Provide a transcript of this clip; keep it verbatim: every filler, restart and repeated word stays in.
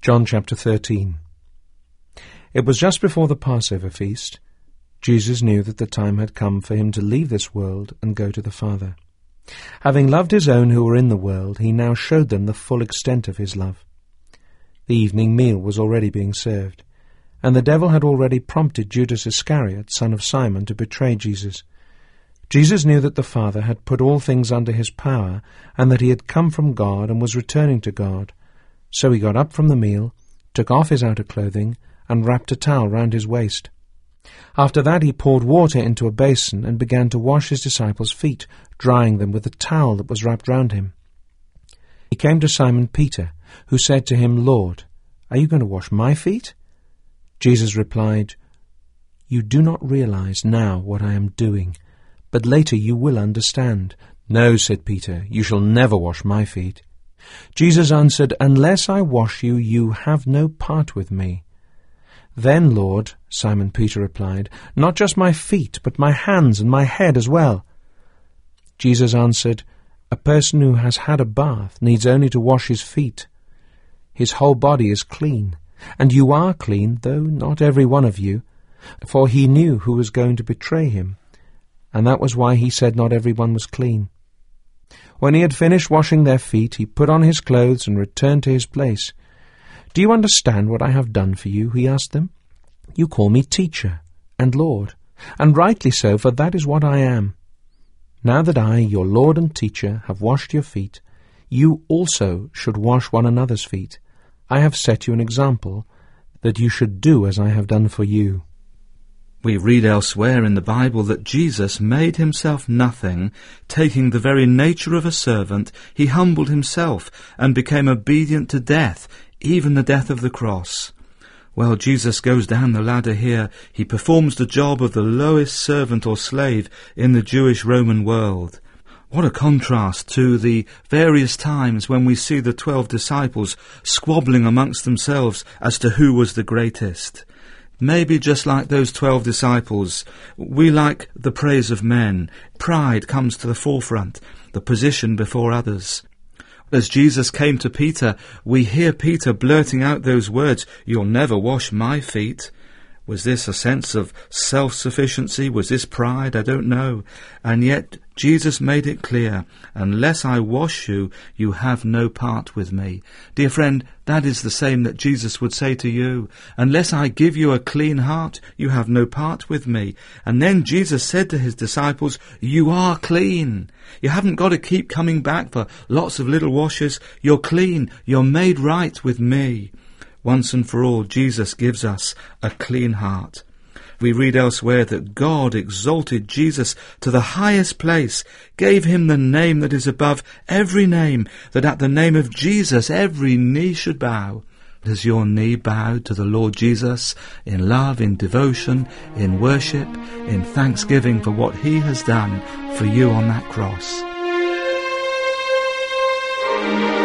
John chapter thirteen. It was just before the Passover feast. Jesus knew that the time had come for him to leave this world and go to the Father. Having loved his own who were in the world, he now showed them the full extent of his love. The evening meal was already being served, and the devil had already prompted Judas Iscariot, son of Simon, to betray Jesus. Jesus knew that the Father had put all things under his power, and that he had come from God and was returning to God. So he got up from the meal, took off his outer clothing, and wrapped a towel round his waist. After that he poured water into a basin and began to wash his disciples' feet, drying them with the towel that was wrapped round him. He came to Simon Peter, who said to him, "Lord, are you going to wash my feet?" Jesus replied, "You do not realize now what I am doing, but later you will understand." "No," said Peter, "you shall never wash my feet." Jesus answered, "Unless I wash you, you have no part with me." "Then, Lord," Simon Peter replied, "not just my feet, but my hands and my head as well." Jesus answered, "A person who has had a bath needs only to wash his feet. His whole body is clean, and you are clean, though not every one of you." For he knew who was going to betray him, and that was why he said not every one was clean. When he had finished washing their feet, he put on his clothes and returned to his place. "Do you understand what I have done for you?" he asked them. "You call me teacher and Lord, and rightly so, for that is what I am. Now that I, your Lord and teacher, have washed your feet, you also should wash one another's feet. I have set you an example, that you should do as I have done for you." We read elsewhere in the Bible that Jesus made himself nothing, taking the very nature of a servant. He humbled himself and became obedient to death, even the death of the cross. Well, Jesus goes down the ladder here. He performs the job of the lowest servant or slave in the Jewish Roman world. What a contrast to the various times when we see the twelve disciples squabbling amongst themselves as to who was the greatest. Maybe just like those twelve disciples, we like the praise of men. Pride comes to the forefront, the position before others. As Jesus came to Peter, we hear Peter blurting out those words, "You'll never wash my feet." Was this a sense of self-sufficiency? Was this pride? I don't know. And yet Jesus made it clear, "Unless I wash you, you have no part with me." Dear friend, that is the same that Jesus would say to you. Unless I give you a clean heart, you have no part with me. And then Jesus said to his disciples, "You are clean. You haven't got to keep coming back for lots of little washes. You're clean. You're made right with me." Once and for all, Jesus gives us a clean heart. We read elsewhere that God exalted Jesus to the highest place, gave him the name that is above every name, that at the name of Jesus every knee should bow. Has your knee bowed to the Lord Jesus in love, in devotion, in worship, in thanksgiving for what he has done for you on that cross?